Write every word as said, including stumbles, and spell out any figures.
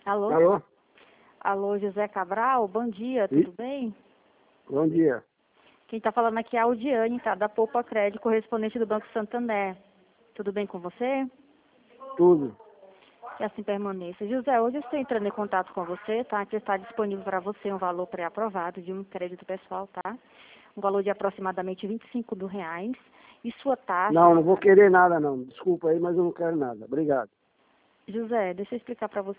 Alô? Alô? Alô, José Cabral, bom dia, tudo E? bem? Bom dia. Quem está falando aqui é a Audiane, tá? Da Poupa Crédito, correspondente do Banco Santander. Tudo bem com você? Tudo. Que assim permaneça. José, hoje eu estou entrando em contato com você, tá? Que está disponível para você um valor pré-aprovado de um crédito pessoal, tá? Um valor de aproximadamente vinte e cinco mil reais. E sua taxa... Não, não vou querer nada não. Desculpa aí, mas eu não quero nada. Obrigado. José, deixa eu explicar para você.